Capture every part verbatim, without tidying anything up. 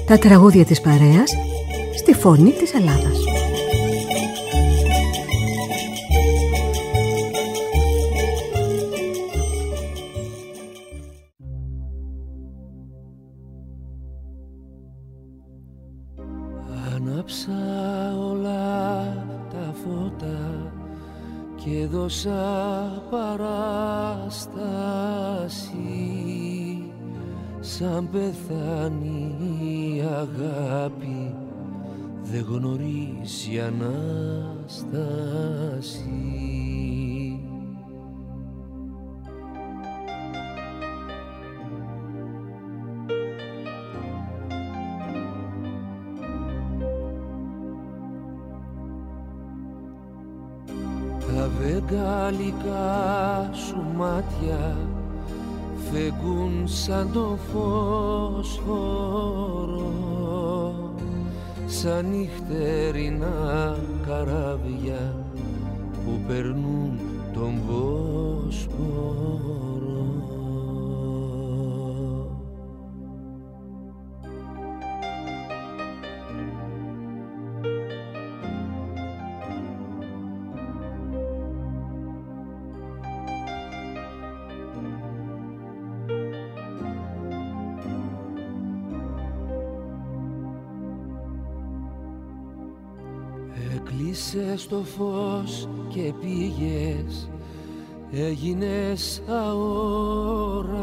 Τα τραγούδια της παρέας στη φωνή της Ελλάδας. Άναψα όλα τα φώτα και δώσα παράσταση, σαν πεθάνει η αγάπη δεν γνωρίζει ανάσταση. Τα βεγγαλικά σου μάτια φεγγούν σαν το φωσφόρο, σαν νυχτερινά καράβια που περνούν τον Βόσπορο. Έκλεισες το φως και πήγες, έγινες αόρατη.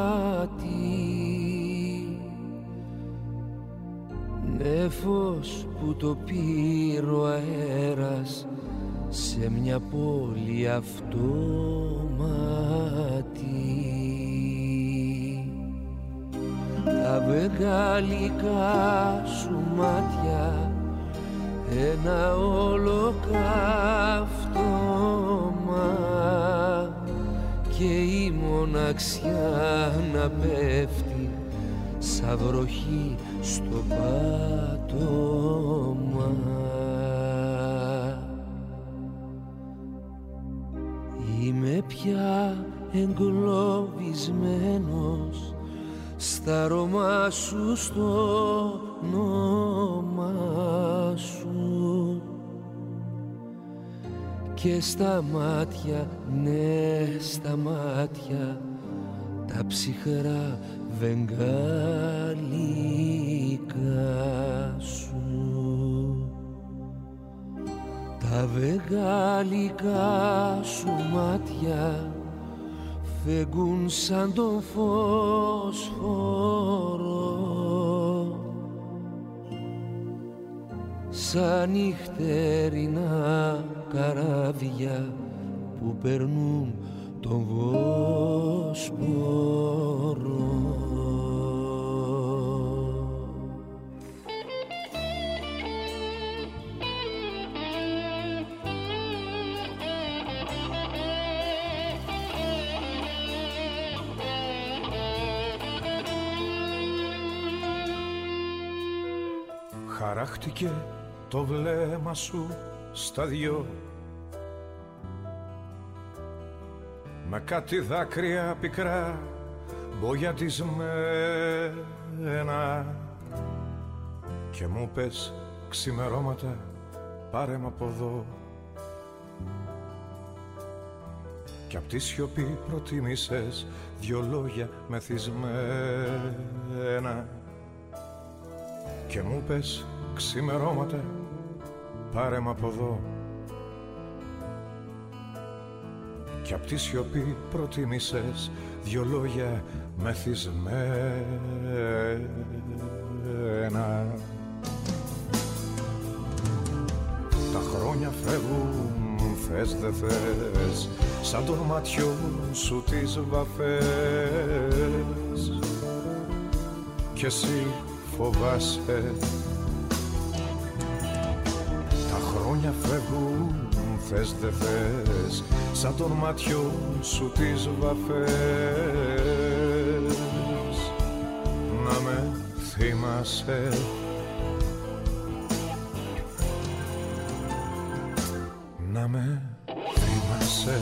Νέφος που το πήρε ο αέρας σε μια πόλη αυτόματη. Τα βεγγαλικά σου μάτια ένα ολοκαύτωμα και η μοναξιά να πέφτει σαν βροχή στο πάτωμα. Είμαι πια εγκλωβισμένος στα αρώμα σου, στο όνομα σου και στα μάτια, ναι στα μάτια τα ψυχρά βεγγαλικά σου. Τα βεγγαλικά σου μάτια φεγγούν σαν τον φωσφόρο, σαν νυχτερινά καράβια που περνούν τον Βόσπορο. Χαράχτηκε το βλέμμα σου στα δυο με κάτι δάκρυα πικρά μπογιατισμένα και μου πες ξημερώματα πάρε μ' από εδώ κι απ' τη σιωπή προτίμησες δυο λόγια μεθυσμένα και μου πες ξημερώματα πάρε μ' από εδώ κι απ' τη σιωπή προτίμησες δυο λόγια μεθυσμένα. Τα χρόνια φεύγουν, θες δε θες, σαν των ματιών σου τις βαφές κι εσύ φοβάσαι. Τα χρόνια φεύγουν, θες δε θες, σαν των ματιών σου τις βαφές. Να με θυμάσαι, να με θυμάσαι.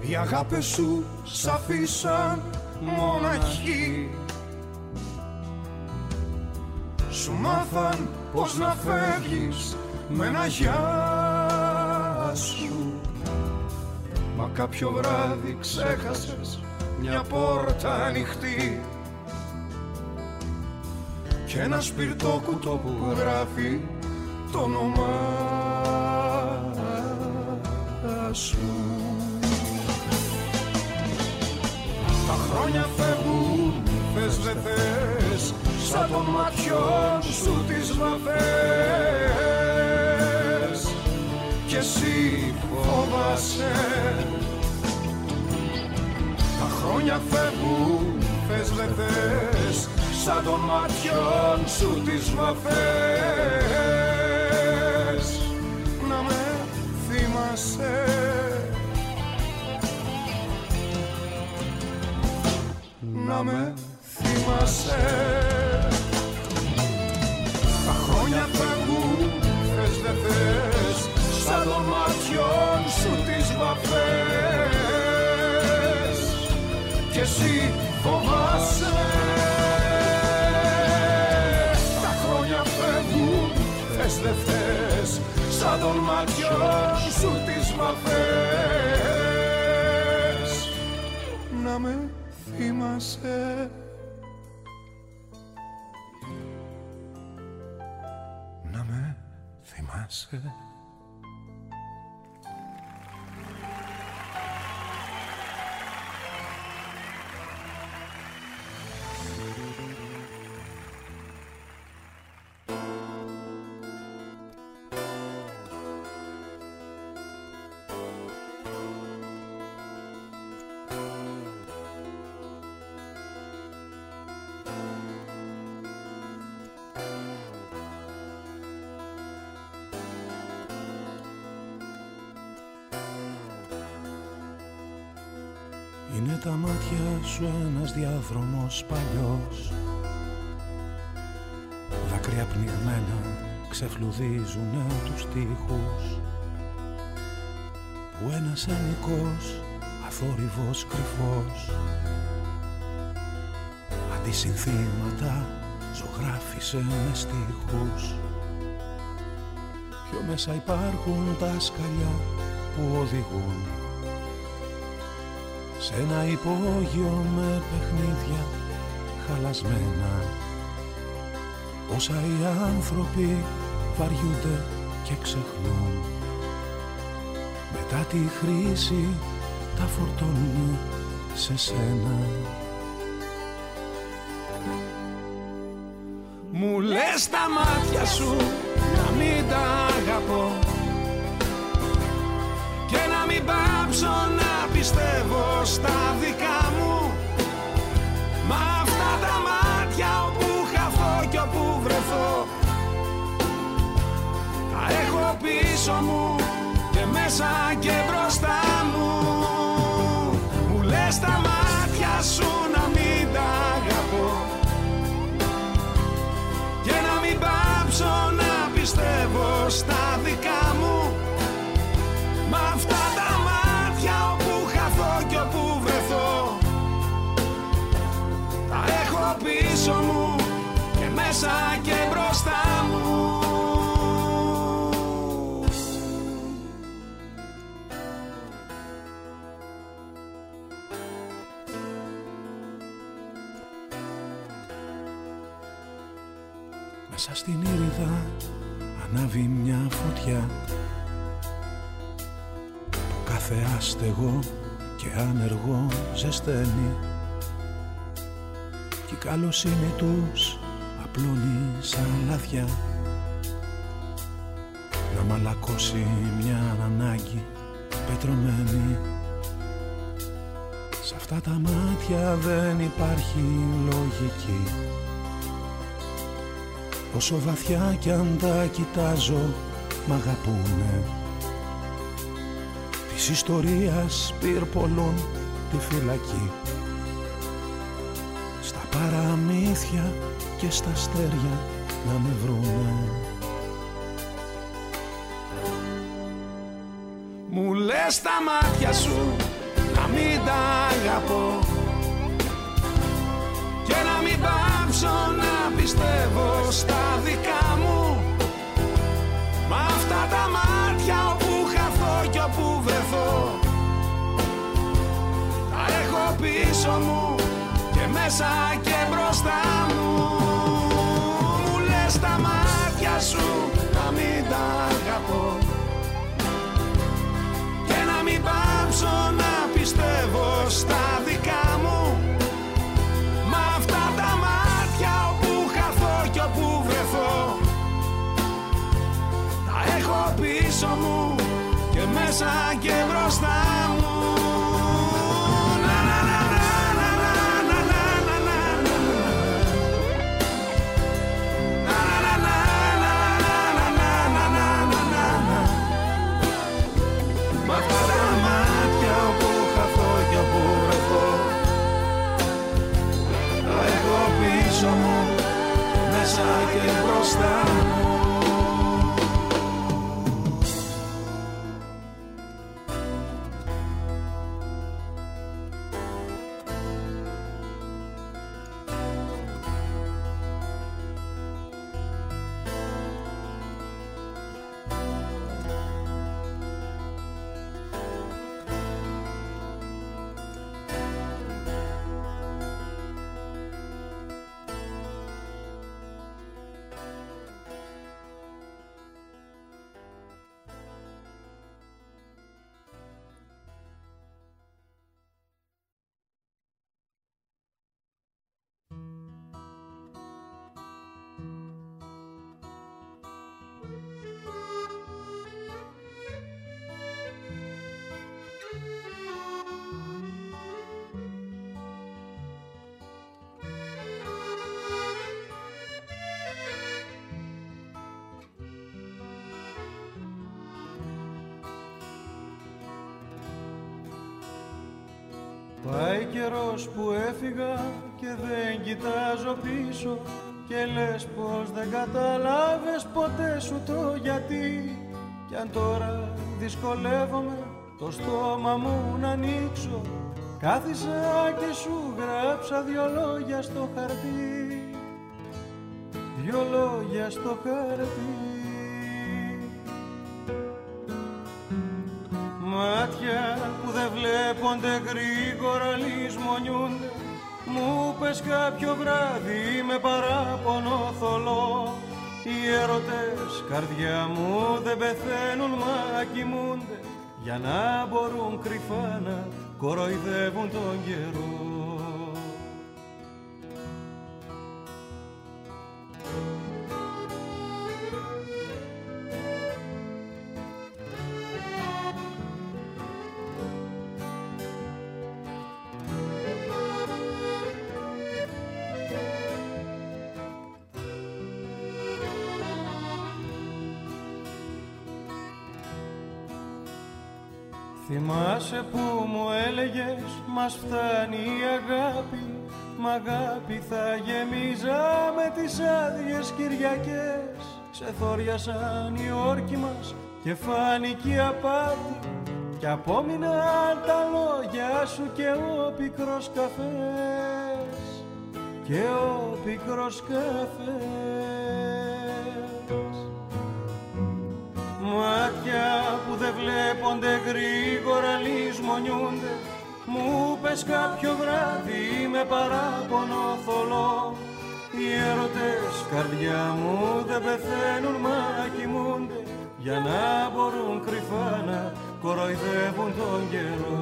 Οι αγάπες σου σ' αφήσαν μοναχή. Σου μάθαν πως να φεύγεις με ένα γεια σου. Μα κάποιο βράδυ ξέχασες μια πόρτα ανοιχτή και ένα σπιρτό κουτό που γράφει το όνομά σου. Τα χρόνια φεύγουν, θες δε θες, σαν των ματιών σου τις βαφές, κι εσύ φοβάσαι. Τα χρόνια φεύγουν, θες δε θες, σαν των ματιών σου τις βαφές, να με θυμάσαι. Να με θυμάσαι. Τα χρόνια φεύγουν, θες δε θες, σαν των ματιών σου τις βαφές, κι εσύ φοβάσαι. Τα χρόνια φεύγουν, θες δε θες, σαν των ματιών σου τις βαφές, να με θυμάσαι. Να με θυμάσαι. Είναι τα μάτια σου ένας διάδρομος παλιός, δάκρυα πνιγμένα ξεφλουδίζουνε τους τοίχους, που ένας ενικός αθόρυβος κρυφός αντισυνθήματα ζωγράφισε με στίχους. Πιο μέσα υπάρχουν τα σκαλιά που οδηγούν σε ένα υπόγειο με παιχνίδια χαλασμένα, όσα οι άνθρωποι βαριούνται και ξεχνούν. Μετά τη χρήση τα φορτώνουν σε σένα. Μου λες τα μάτια σου να μην τα αγαπώ και να μην πάψω να πιστεύω στα δικά μου. Μα αυτά τα μάτια όπου χαθώ κι όπου βρεθώ τα έχω πίσω μου και μέσα και μπροστά μου. Μου λες τα μάτια σου να μην τα αγαπώ και να μην πάψω να πιστεύω στα δικά μου. Μα αυτά τα μάτια όπου χαθώ κι όπου βρεθώ τα έχω πίσω μου και μέσα και μπροστά μου. Μέσα στην ήριδα ανάβει μια φωτιά που κάθε άστεγο και άνεργο ζεσταίνει, κι η καλοσύνη τους απλώνει σαν λαδιά να μαλακώσει μια ανάγκη πετρωμένη. Σ' αυτά τα μάτια δεν υπάρχει λογική, όσο βαθιά κι αν τα κοιτάζω μ' αγαπούνε. Της ιστορίας πυρπολών τη φυλακή, στα παραμύθια και στα αστέρια να με βρούνε. Μου λες τα μάτια σου να τα αγαπώ και να μην πάψω να πιστεύω στα δικά μου. Μ' αυτά τα μάτια όπου χαθώ κι όπου βρεθώ, τα έχω πίσω μου και μέσα και μπροστά μου. Μου λες τα μάτια σου να μην τα αγαπώ και να μην πάψω να πιστεύω στα δικά μου. Μ' αυτά τα μάτια όπου χαθώ κι όπου βρεθώ, τα έχω πίσω μου και μέσα και μπροστά μου. Μέσα και μπροστά μου. Πάει καιρός που έφυγα και δεν κοιτάζω πίσω και λες πως δεν κατάλαβες ποτέ σου το γιατί. Κι αν τώρα δυσκολεύομαι το στόμα μου να ανοίξω, κάθισα και σου γράψα δυο λόγια στο χαρτί, δυο λόγια στο χαρτί. Μάτια που δεν βλέπονται γρήγορα λησμονιούνται, μου πες κάποιο βράδυ με παράπονο θολό. Οι έρωτες καρδιά μου δεν πεθαίνουν μα κοιμούνται, για να μπορούν κρυφά να κοροϊδεύουν τον καιρό. Θυμάσαι που μου έλεγες μας φτάνει η αγάπη, μ' αγάπη θα γεμίζα με τις άδειες Κυριακές. Ξεθόριασαν οι όρκοι μας και φάνηκε η απάτη, κι απόμειναν τα λόγια σου και ο πικρός καφές, και ο πικρός καφές. Μάτια που δεν βλέπονται γρήγορα λησμονιούνται, μου πες κάποιο βράδυ με παράπονο θολό. Οι έρωτες καρδιά μου δεν πεθαίνουν μα κοιμούνται, για να μπορούν κρυφά να κοροϊδεύουν τον καιρό.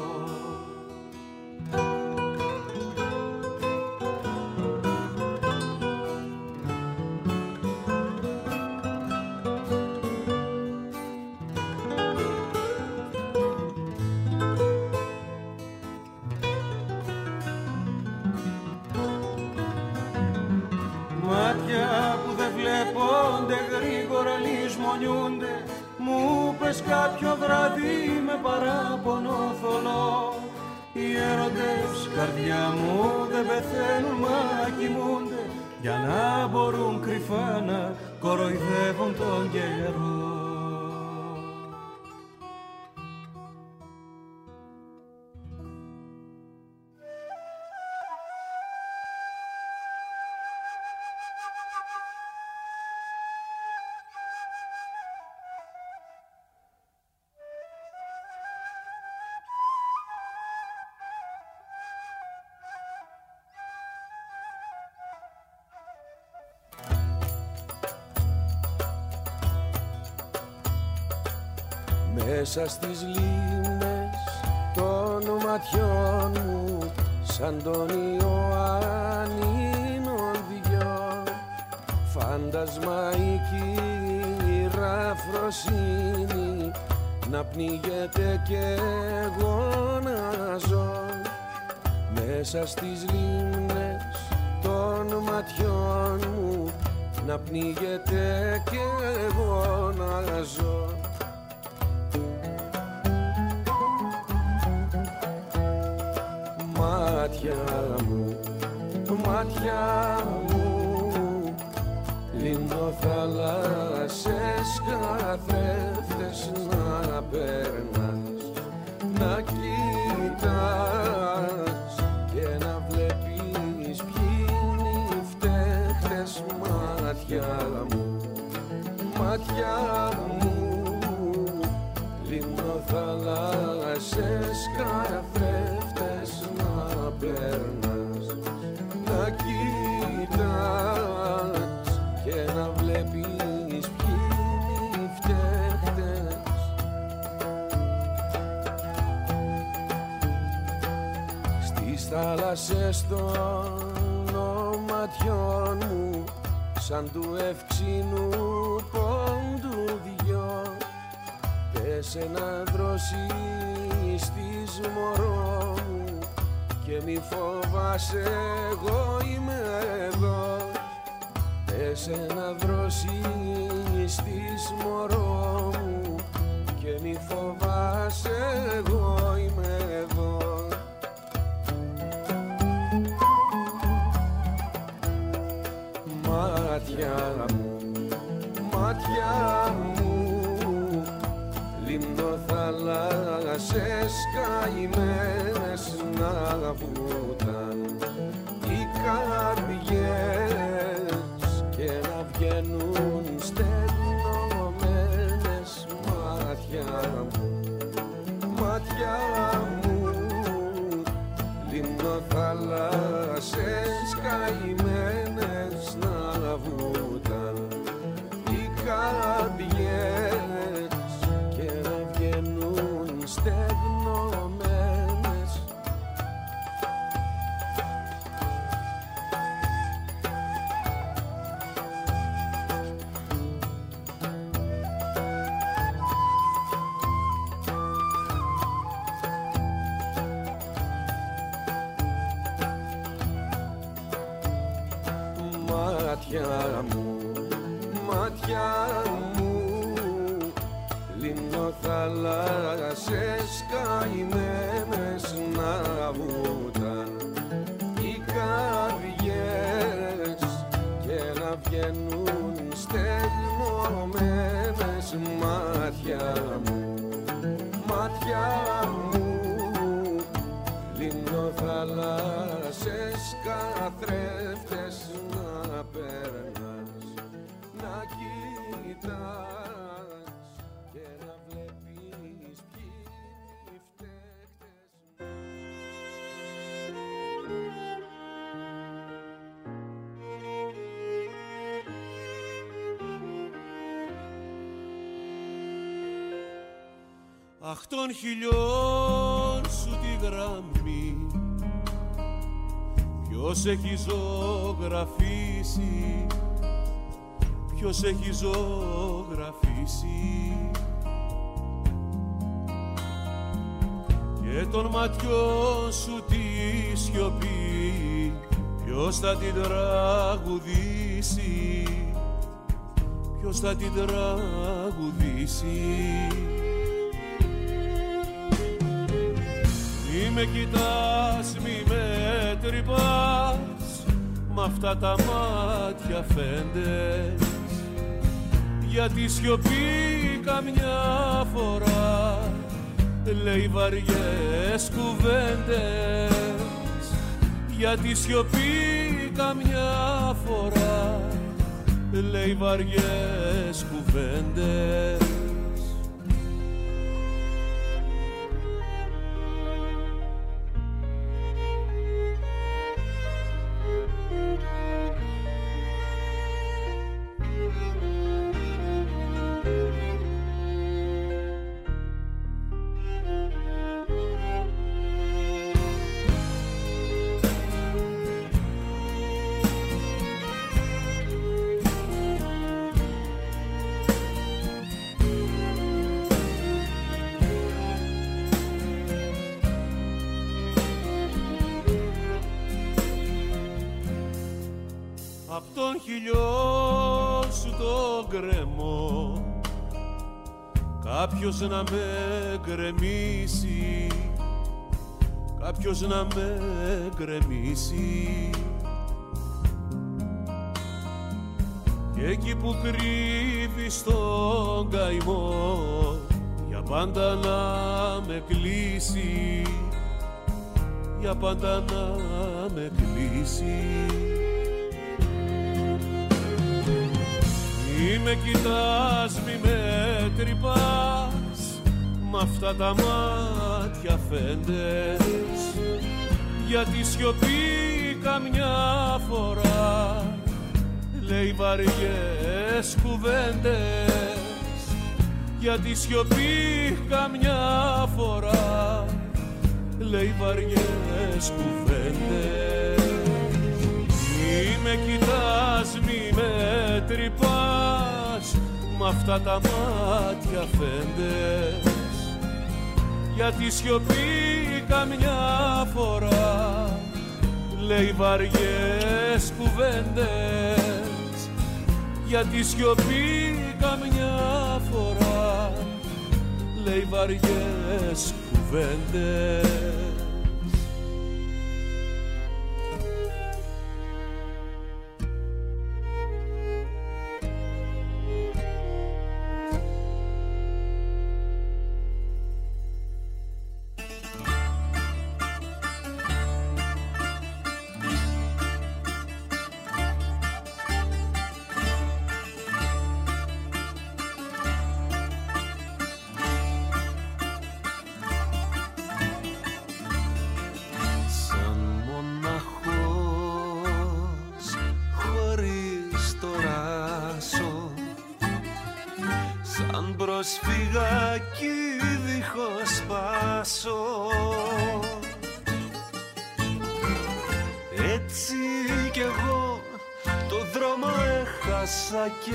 Μου πες κάποιο βράδυ με παράπονο θολό. Οι έρωτες καρδιά μου δεν πεθαίνουν μα κοιμούνται, για να μπορούν κρυφά να κοροϊδεύουν τον καιρό. μέσα στις λίμνες των ματιών μου σαν τον Ιωάννινον δυο φαντασμαϊκή ραφροσύνη να πνίγεται κι εγώ να ζω μέσα στις λίμνες των ματιών μου να πνίγεται κι εγώ να ζω. Μάτια μου, μάτια μου, λιμνοθαλάσσες καθρέφτες να περνάς, να κοιτάς και να βλέπεις ποιοι είναι οι φταίχτες. Μάτια μου, μάτια μου, λιμνοθαλάσσες καθρέφτες να περνάς, να κοιτάς και να βλέπεις ποιοι είναι οι φταίχτες. Στις θάλασσες των ματιών μου σαν του ευξήνου πόντου δυο πέσε να δροσείς της μωρό μου και μη φοβάσαι, εγώ είμαι εδώ. Πέσε να δροσείς της μωρό μου και μη φοβάσαι, εγώ είμαι εδώ. Μάτια μου, μάτια μου, λιμνοθαλάσσες καημένες να βούταν οι καρδιές και να βγαίνουν στεγνωμένες. Μάτια μου, μάτια μου, λιμνοθαλάσσες καημένες να βούταν οι καρδιές και να βγαίνουν στεγνωμένες. Μάτια μου, μάτια μου, λιμνοθαλάσσες καημένες να βούταν οι καρδιές και να βγαίνουν στεγνωμένες. Μάτια μου, μάτια μου, λιμνοθαλάσσες καθρέφτες να περνάς, να κοιτάς και να βλέπεις ποιοι οι φταίχτες. Αχ, των χιλιών σου τη γραμμή ποιος έχει ζωγραφίσει, ποιος έχει ζωγραφίσει, και των ματιών σου τη σιωπή ποιος θα την τραγουδήσει, ποιος θα την τραγουδήσει. Μη με κοιτάς, μη με τρυπάς μ' αυτά τα μάτια φέντες, γιατί σιωπή καμιά φορά λέει βαριές κουβέντες, γιατί σιωπή καμιά φορά λέει βαριές κουβέντες. χιλιών σου το γκρεμό, κάποιος να με γκρεμίσει, κάποιος να με γκρεμίσει. Και εκεί που κρύβεις τον καημό, για πάντα να με κλείσει, για πάντα να με κλείσει. Μη με κοιτάς, μη με τρυπάς, μ' αυτά τα μάτια φέντες, γιατί σιωπή καμιά φορά λέει βαριές κουβέντες, γιατί σιωπή καμιά φορά λέει βαριές κουβέντες. Μη με κοιτάς, μη με τρυπάς, μ' αυτά τα μάτια φέντες, γιατί σιωπή καμιά φορά λέει βαριές κουβέντες, γιατί σιωπή καμιά φορά λέει βαριές κουβέντες. Κι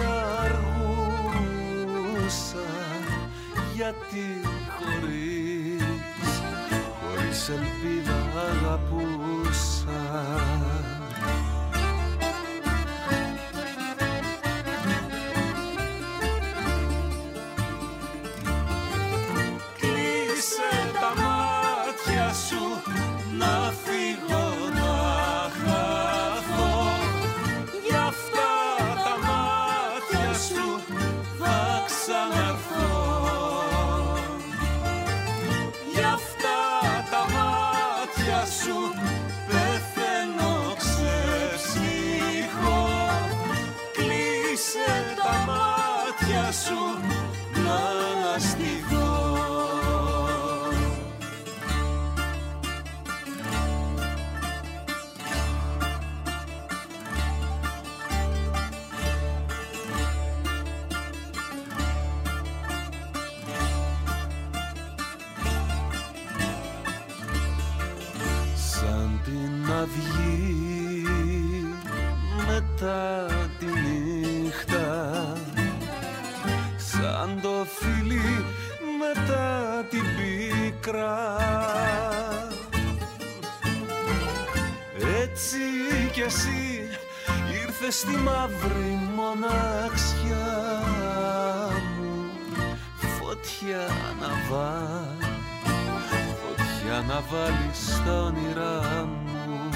αργούσα, γιατί χωρίς, χωρίς ελπίδα αγαπούσα. Κλείσε τα μάτια σου, να φύγω να χαθώ, γι' αυτά τα μάτια σου θα ξαναρθώ, γι' αυτά τα μάτια σου πεθαίνω ξεψύχω. Κλείσε τα μάτια σου να αναστηθώ. Αυγή μετά τη νύχτα, σαν το φίλι μετά την πίκρα, έτσι κι εσύ ήρθες στη μαύρη μοναξιά μου, φωτιά να βάλεις, φωτιά να βάλεις στα όνειρά μου.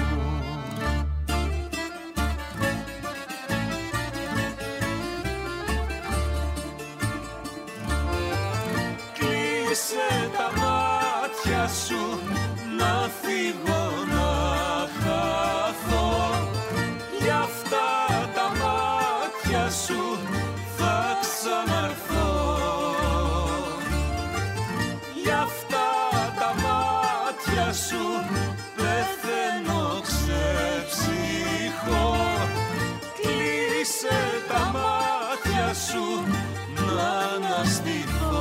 Κλείσε τα μάτια σου, να φύγω να χαθώ, γι' αυτά τα μάτια σου θα ξαναρθώ, γι' αυτά τα μάτια σου πεθαίνω ξεψύχω. Κλείσε τα μάτια σου να αναστηθώ.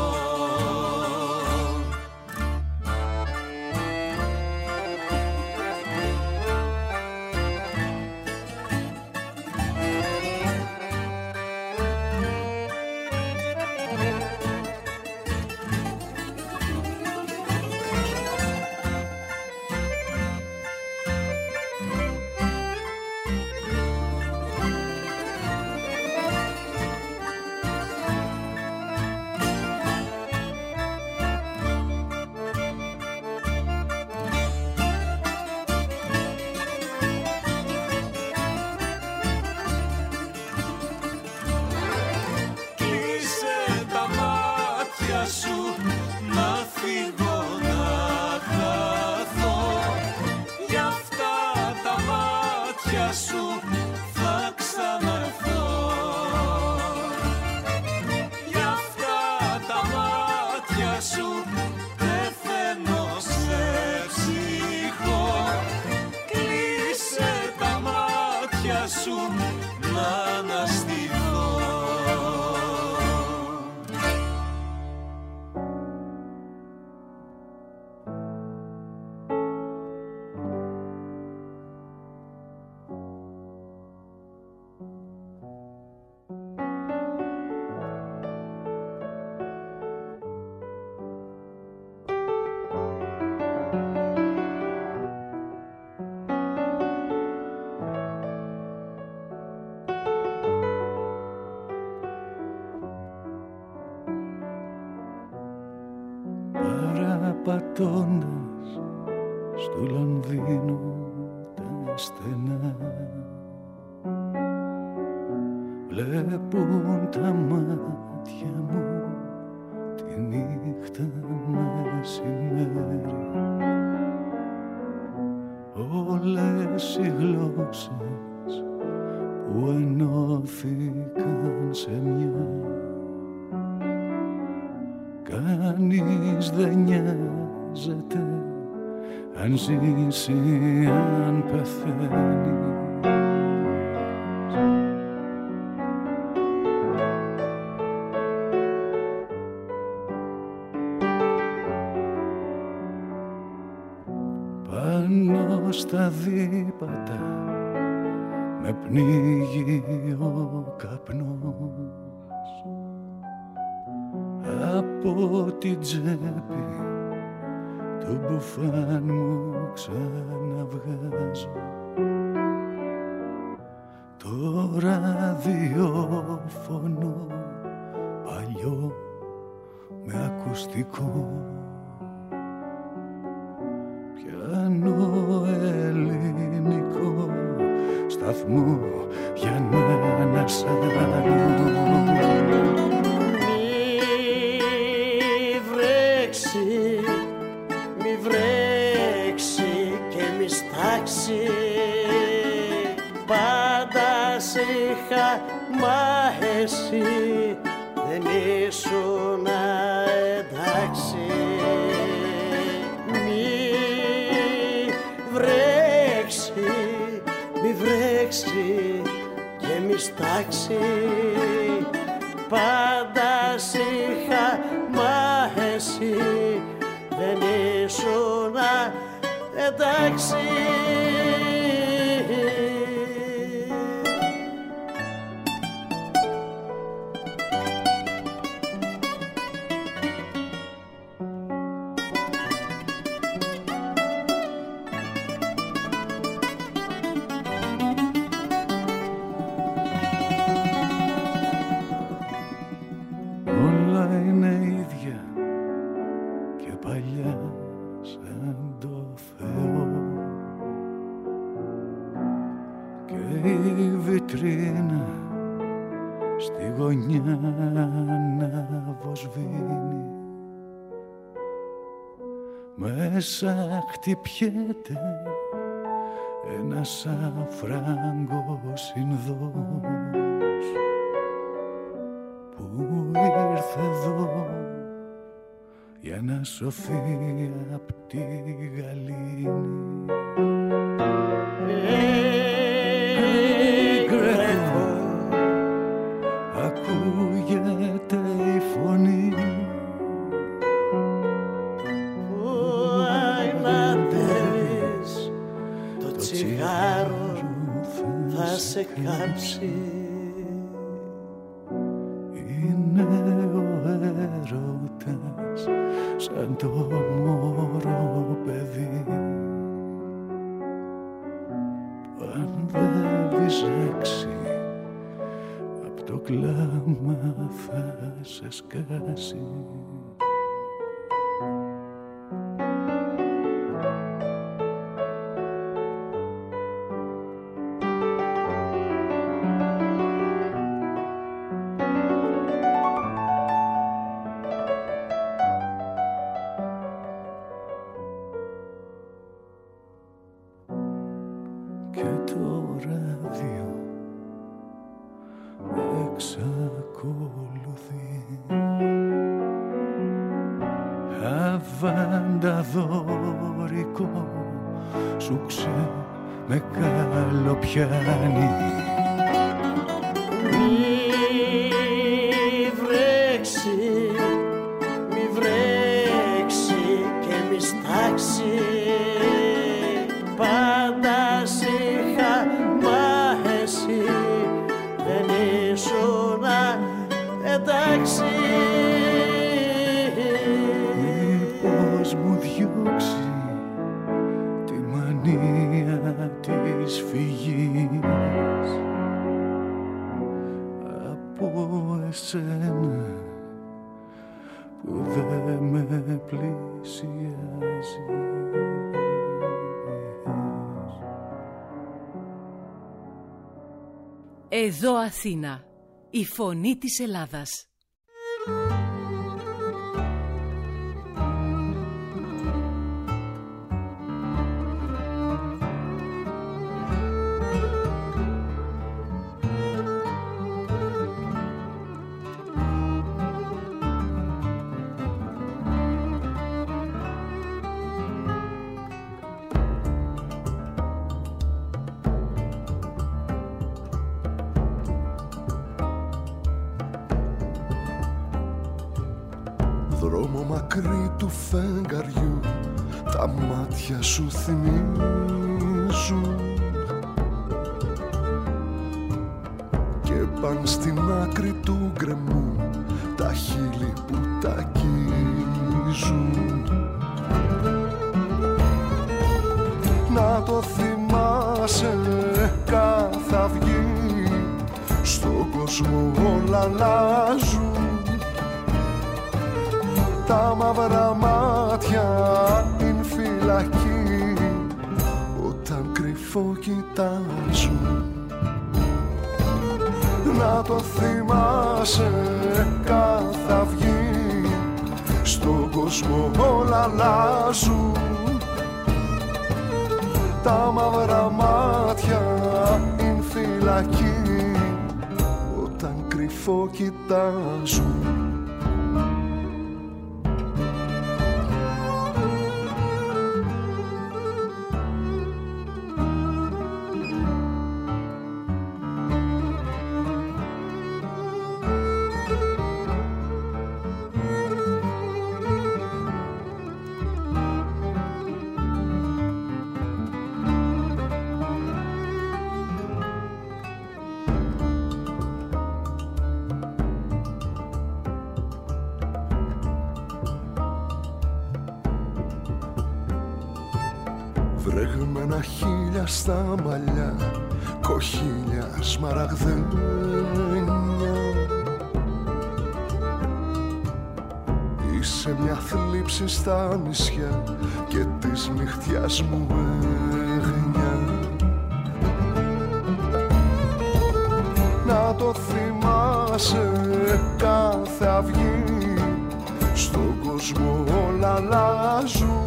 κοιτώντας στο Λονδίνο τα στενά, βλέπουν τα μάτια μου τη νύχτα μεσημέρι. Όλες οι γλώσσες που ενώθηκαν σε μια, κανείς δεν νοιάζεται αν ζήσει, αν πεθαίνει. Πάνω στα δίπατα με πνίγει ο καπνός, από την τσέπη του μπουφάν μου ξαναβγάζω το ραδιόφωνο παλιό με ακουστικό. Πιάνω ελληνικό σταθμό για να ανασάνω. Μη βρέξει και μη στάξει, πάντα σ' είχα, μα εσύ δεν ήσουν εντάξει. Μη βρέξει, μη βρέξει και μη στάξει, πάντα σ' είχα, μα εσύ δεν ήσουν εντάξει. Όλα είναι ίδια και παλιά σαν το Θεό, και η βιτρίνα στη γωνιά να βοσβήνει. Μέσα χτυπιέται ένας αφράγκος Ινδός που ήρθε εδώ για να σωθεί απ' τη γαλήνη. Hey, Γκρέκο, ακούγεται η φωνή που αϊλαντεύεις, το τσιγάρο θα σε κάψει. Είναι ο έρωτας σαν το μωρό παιδί που αν δεν βυζέξει απ' το κλάμα θα σε σκάσει. Αβανταδόρικο σου ξε με καλοπιάνει. Μη βρέξει, μη βρέξει και μη στάξει, πάντα σ' είχα, μα εσύ δεν ήσουν εντάξει. Μήπως μου διώξει τη μανία της φυγής από εσένα που δε με πλησιάζει. Εδώ Αθήνα, η φωνή της Ελλάδας. Δρόμο μακρύ του φεγγαριού τα μάτια σου θυμίζουν και παν στην άκρη του γκρεμού τα χείλη που τα αγγίζουν. Να το θυμάσαι κάθε αυγή, στον κόσμο όλα αλλάζουν. Τα μαύρα μάτια είναι φυλακή όταν κρυφό κοιτάζουν. Να το θυμάσαι κάθε αυγή, στον κόσμο όλα αλλάζουν. Τα μαύρα μάτια είναι φυλακή όταν κρυφό κοιτάζουν. Βρεγμένα χείλια στα μαλλιά, κοχύλια σμαραγδένια. Είσαι μια θλίψη στα νησιά και της νυχτιάς μου έγνια. Να το θυμάσαι κάθε αυγή, στον κόσμο όλα αλλάζουν.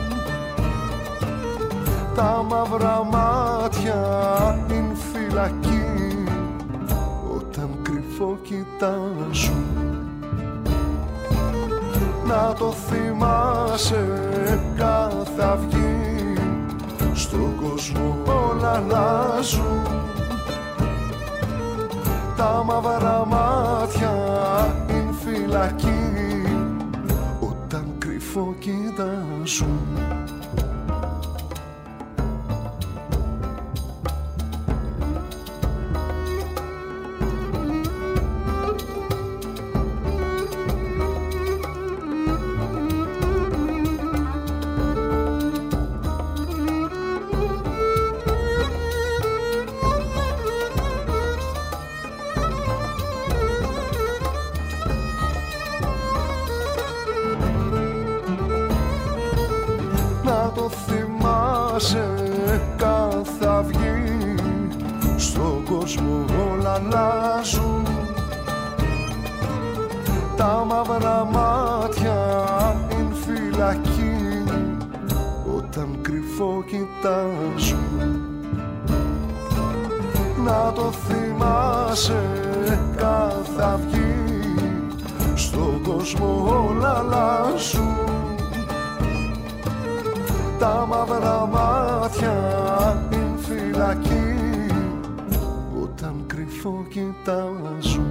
Τα μαύρα μάτια είναι φυλακή όταν κρυφό κοιτάζουν. Να το θυμάσαι κάθε αυγή, στον κόσμο όλα αλλάζουν. Τα μαύρα μάτια είναι φυλακή όταν κρυφό κοιτάζουν. Κάθε αυγή, στον κόσμο όλα αλλάζουν. Τα μαύρα μάτια είναι φυλακή όταν κρυφό κοιτάζουν. Να το θυμάσαι κάθε αυγή, στον κόσμο όλα αλλάζουν. Τα μαύρα μάτια είναι φυλακή όταν κρυφό κοιτάζουν.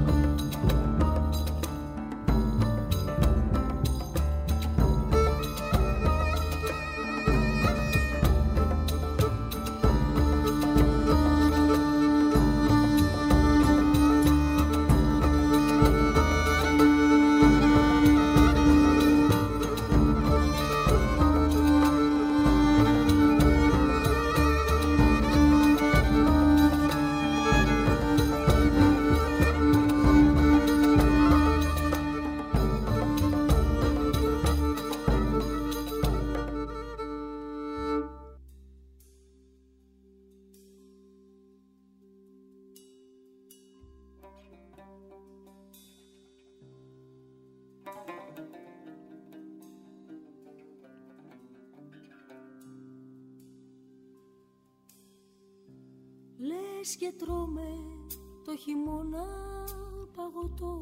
Λες και τρώμε το χειμώνα παγωτό,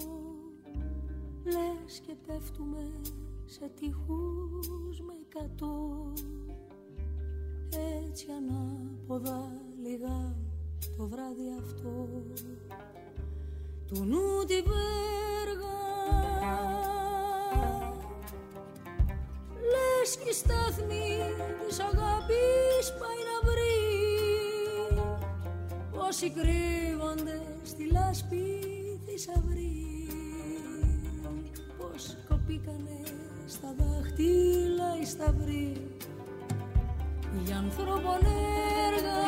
λες και πέφτουμε σε τείχους με εκατό. Έτσι ανάποδα λιγά το βράδυ αυτό του νου τη βέργα. Λες κι η στάθμη της αγάπης πάει να βρει όσοι κρύβονται στη λάσπη θησαυρή. Πως κοπήκανε στα δάχτυλα οι σταυροί για ανθρώπων έργα.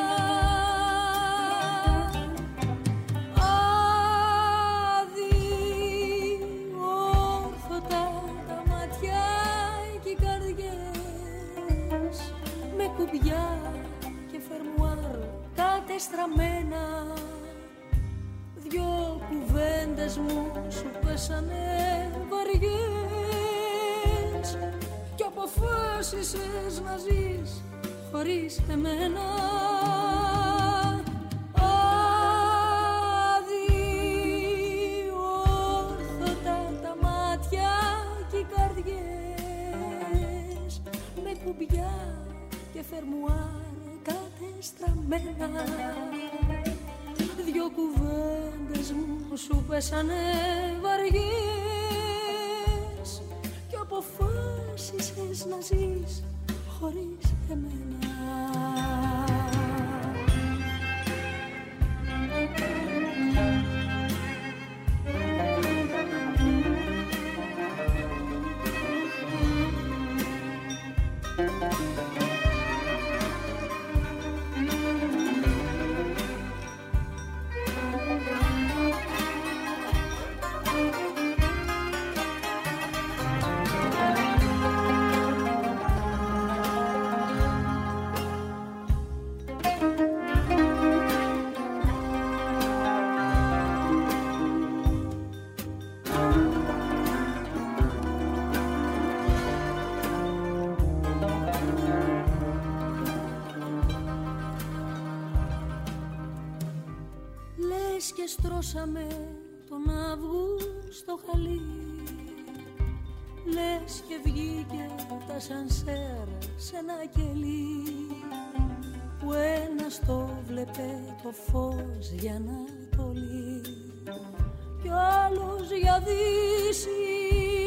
Αδιόρθωτα τα μάτια και οι καρδιές με κουμπιά και φερμουάρ κατεστραμμένα. Δυο κουβέντες μου σου πέσανε βαριές κι αποφάσισες να ζεις χωρίς εμένα. Αδιόρθωτα τα μάτια και οι καρδιές με κουμπιά και φερμουάρ κατεστραμμένα. Δυο κουβέντες μου σου πέσανε βαριές κι αποφάσισες να ζεις χωρίς εμένα. Στρώσαμε τον Αύγουστο χαλί, λες και βγήκε τα σανσέρ σε ένα κελί που ένας το βλέπε το φως για Ανατολή κι ο άλλος για Δύση.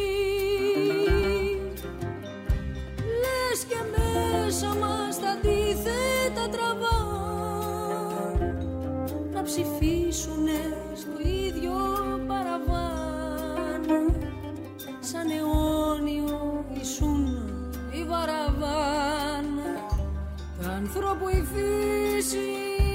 Λες και μέσα μας τα αντίθετα τραβάν να ψηφίσουνε στο ίδιο παραβάν, σαν αιώνιο ήσουν η βαραβάν τ' ανθρώπου η φύση.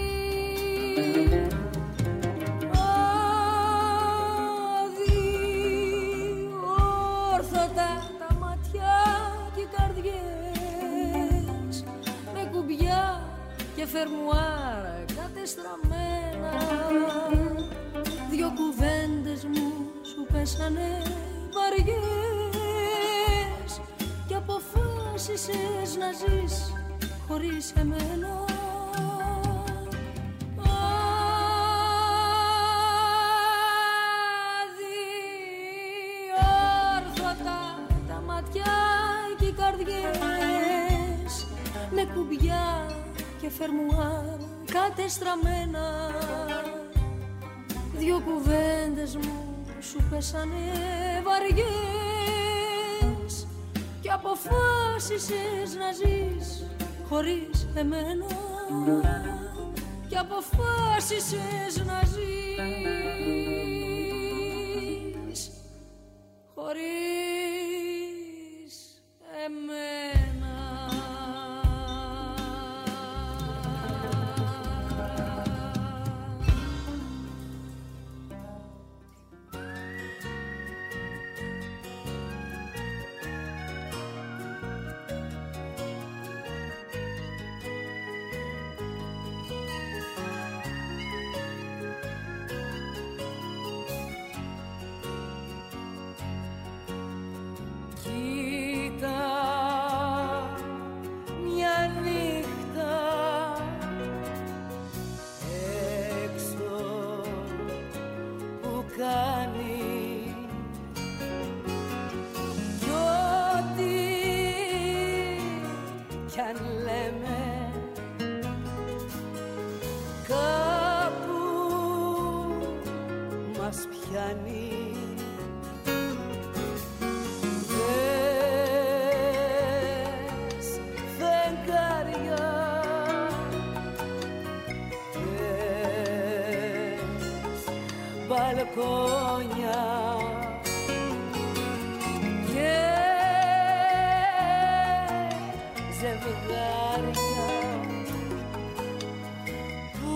Αδιόρθωτα τα μάτια και οι καρδιές με κουμπιά και φερμουάρ κατεστραμμένα. Δυο κουβέντες μου σου πέσανε βαριές κι αποφάσισες να ζεις χωρίς εμένα. Αδιόρθωτα τα μάτια και οι καρδιές με κουμπιά και φερμουάρ κατεστραμμένα. Δυο κουβέντες μου σου πέσανε βαριές κι αποφάσισες να ζεις χωρίς εμένα. Κι αποφάσισες να ζεις χωρίς εμένα. μπαλκόνια και ζευγάρια που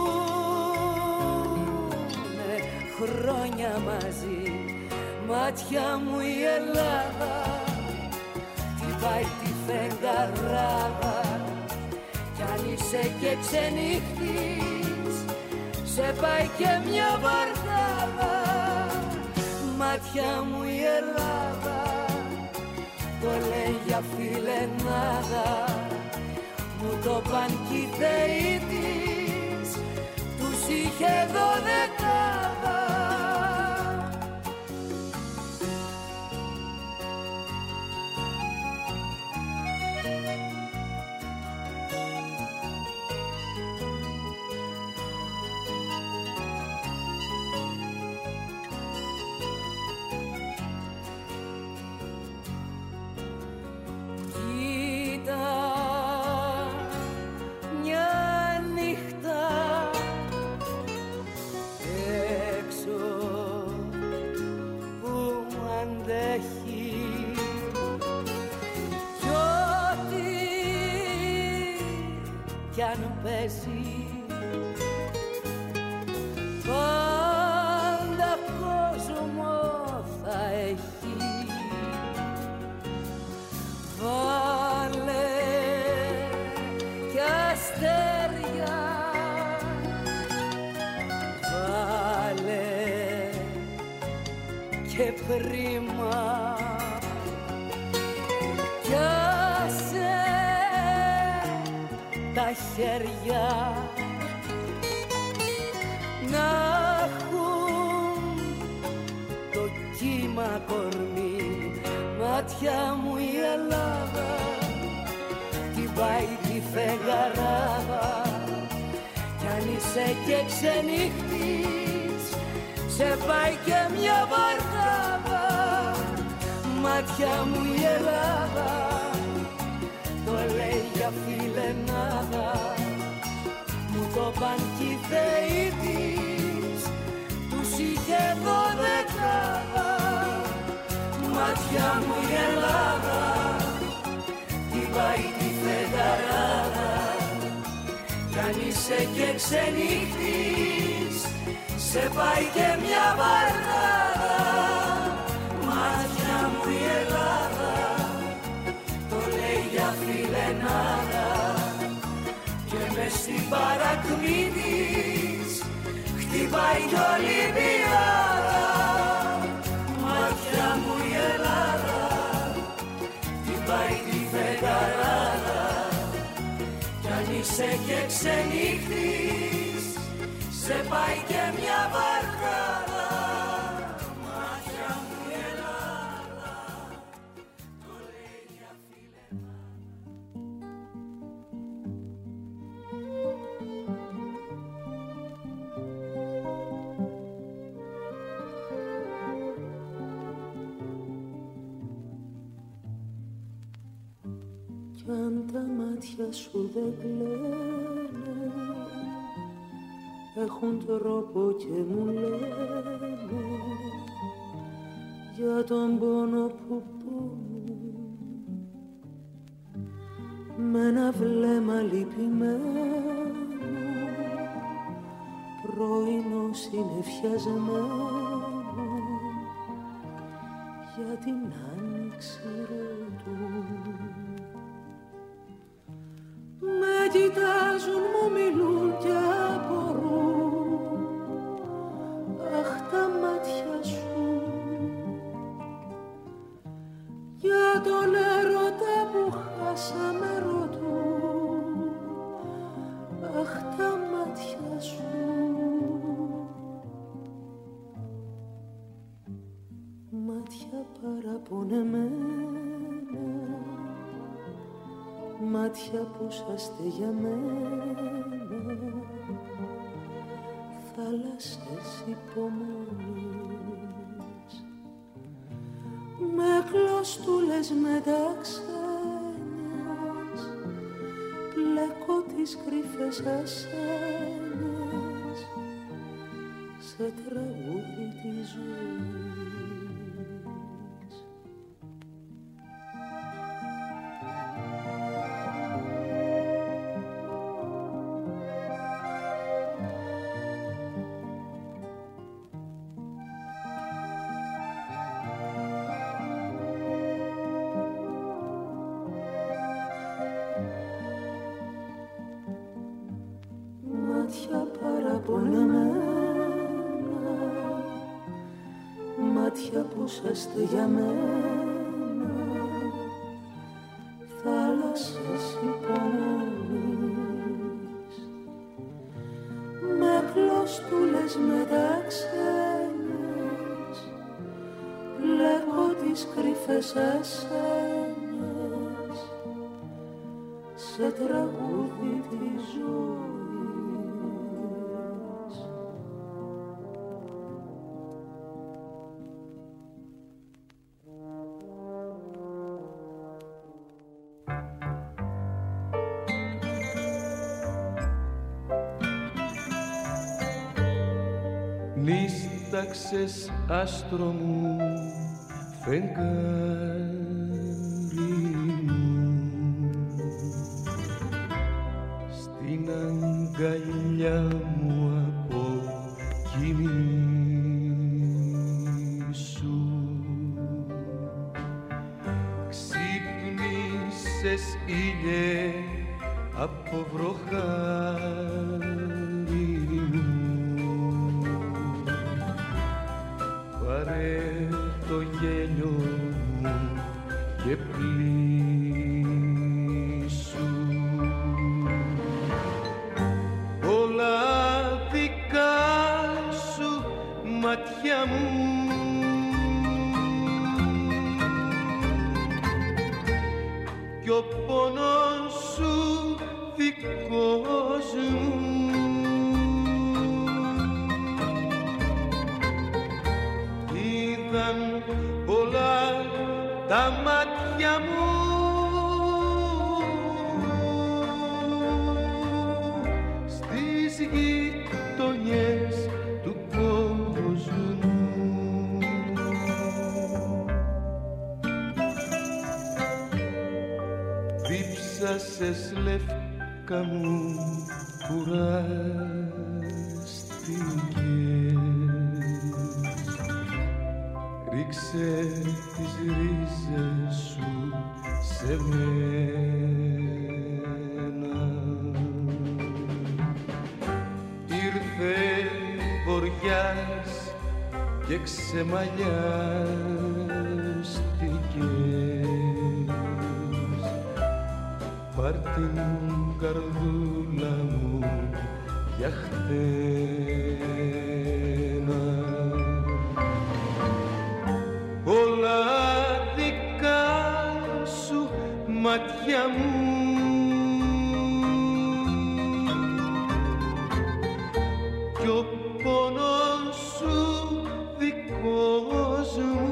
είναι χρόνια μαζί. Μάτια μου η Ελλάδα χτυπάει τη φεγγαράδα κι αν είσαι και ξενύχτης σε πάει και μια βαρδάδα. Μάτια μου η Ελλάδα το λέει για φιλενάδα, μου το παν κι οι θεοί της τους είχε δωδεκάδα. Πάντα κόσμο θα έχει. Βάλε κι αστέρια, βάλε και πρίμα κι άσε τα χέρια να έχουν το κύμα κορμί. Μάτια μου η Ελλάδα την πάει τη φεγγαράδα κι αν είσαι και ξενύχτης σε πάει και μια βαρδάδα. Μάτια μου η Ελλάδα το λέει για φιλενάδα, μου το παν κι οι θεοί της τους είχε δωδεκάδα. Μάτια μου η Ελλάδα την πάει τη φεγγαράδα κι αν είσαι και ξενύχτης σε πάει και μια βαρδάδα. Μάτια μου η Ελλάδα το λέει για φιλενάδα και μες στην παρακμή της χτυπάει κι Ολυμπιάδα. Μάτια μου η Ελλάδα την πάει τη φεγγαράδα κι αν είσαι και ξενύχτης σε πάει και μια βαρδάδα. Μάτια μου η Ελλάδα το λέει για φιλενάδα. Κι αν τα μάτια σου δεν κλαίνε, έχουν τρόπο και μου λένε για τον πόνο που πονούν με ένα βλέμμα λυπημένο, πρωινό συννεφιασμένο για την άνοιξη ρωτούν. Με κοιτάζουν, μου μιλούν και απορούν, αχ τα μάτια σου για τον έρωτα που χάσαμε ρωτούν, αχ τα μάτια σου. Μάτια παραπονεμένα, μάτια που είσαστε για μένα, θάλασσες υπομονής, με κλωστούλες μεταξένες, πλέκω τις κρυφές ασένες, σε τραγούδι τη ζωή. Μάτια παραπονεμένα, μάτια που είσαστε για μένα, θάλασσες υπομονής, με κλωστούλες μεταξένες, λέγω τις κρυφές ασένες, σε τραγούδι τη ζωή. Νύσταξες άστρο μου, φεγγάρι μου, στην αγκαλιά μου αποκοιμήσου. Ξύπνησες ήλιε από βροχάρι μου, πάρε το γέλιο μου και πλήσου. Όλα δικά σου μάτια μου, κι ο πόνος σου δικός μου. Είδαν πολλά τα μάτια μου στις γειτονιές του κόσμου. Δίψασες λεύκα μου, κουράστηκες, ρίξε τις ρίζες σου σε μένα. Ήρθε βοριάς και ξεμαλιάστηκες, πάρ' την καρδούλα μου για χτένα. Όλα δικά σου μάτια μου, κι ο πόνος σου δικός μου.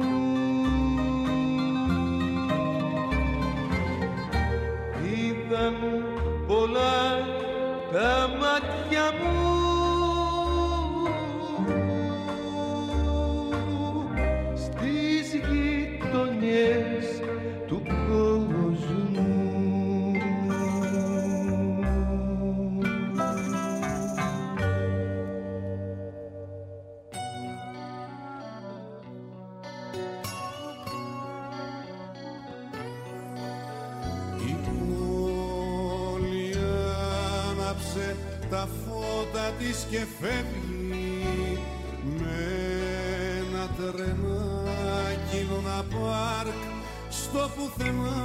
Είδαν πολλά τα μάτια μου στις γειτονιές του κόσμου. Η πόλη άναψε τα φώτα της και φεύγει με ένα τρενάκι λούνα πάρκ στο πουθενά,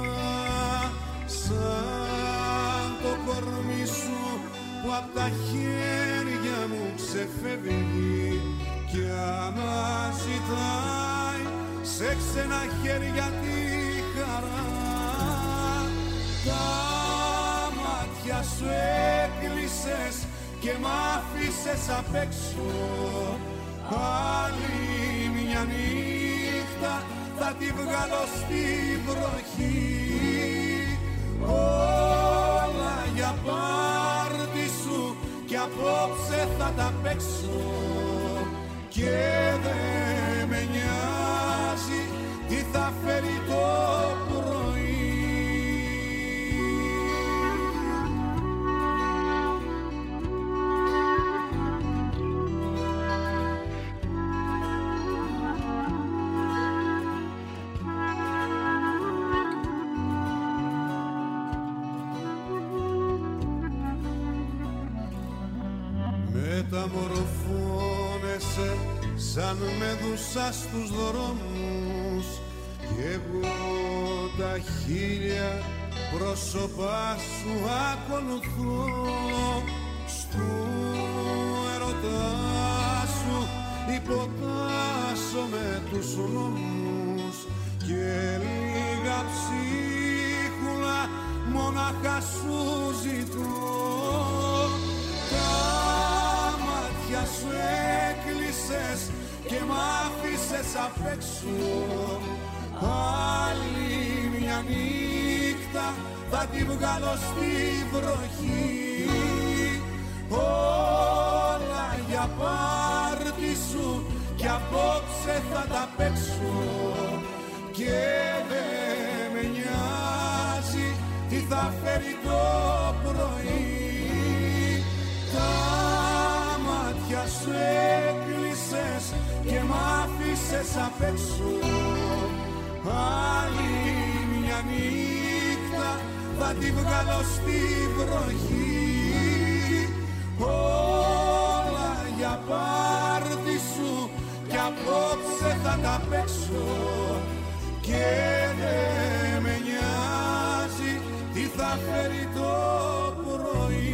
σαν το κορμί σου που απ' τα χέρια μου ξεφεύγει κι αναζητάει σε ξένα χέρια τη χαρά. Τα μάτια σου έκλεισες και μ' άφησες απ' έξω. Άλλη μια νύχτα θα τη βγάλω στη βροχή. Όλα για πάρτι σου κι απόψε θα τα παίξω. και δεν με νοιάζει τι θα φέρει το πρωί. Μεταμορφώνεσαι σαν μέδουσα στους δρόμους κι εγώ τα χίλια πρόσωπα σου ακολουθώ. Στου ερωτά σου υποτάσσομαι τους νόμους και λίγα ψίχουλα μόναχα σου ζητώ. Σου έκλεισες και μ' άφησες απ' έξω. Άλλη μια νύχτα θα τη βγάλω στη βροχή. Όλα για πάρτι σου κι απόψε θα τα παίξω και δεν με νοιάζει τι θα φέρει το πρωί. Σου έκλεισες και μ' άφησες απ' έξω. Άλλη μια νύχτα θα τη βγάλω στη βροχή. Όλα για πάρτι σου κι απόψε θα τα παίξω και δεν με νοιάζει τι θα φέρει το πρωί.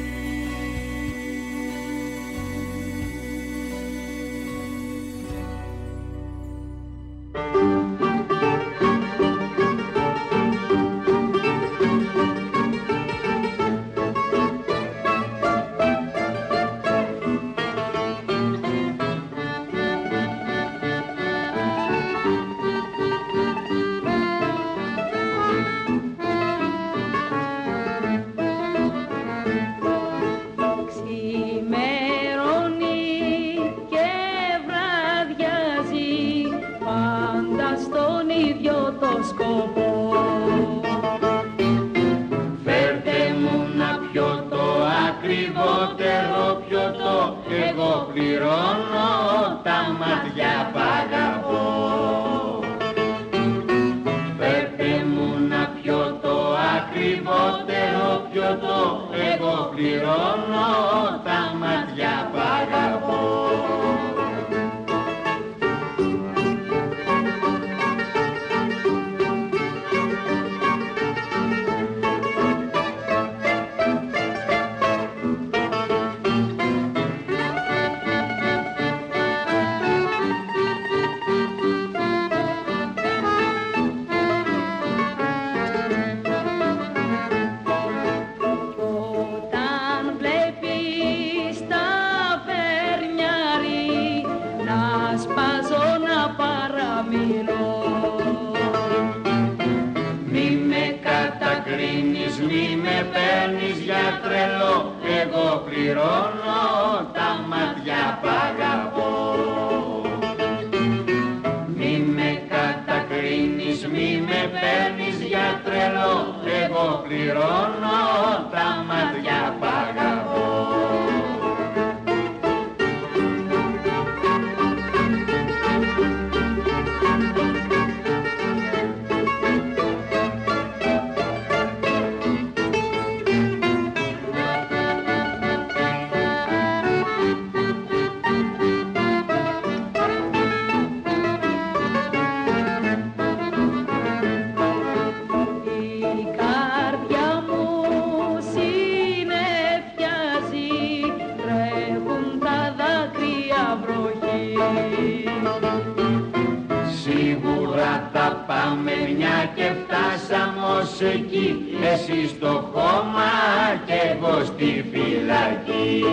Εσύ στο χώμα και εγώ στη φυλακή.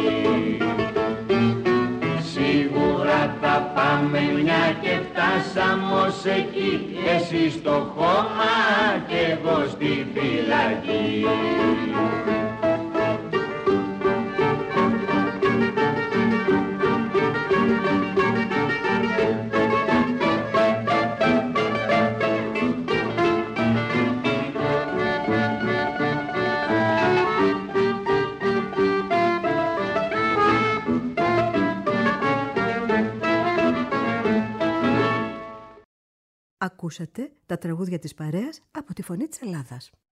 Σίγουρα θα πάμε μια και φτάσαμε ως εκεί. Εσύ στο χώμα και εγώ στη φυλακή. Ακούσατε τα τραγούδια της παρέας από τη Φωνή της Ελλάδας.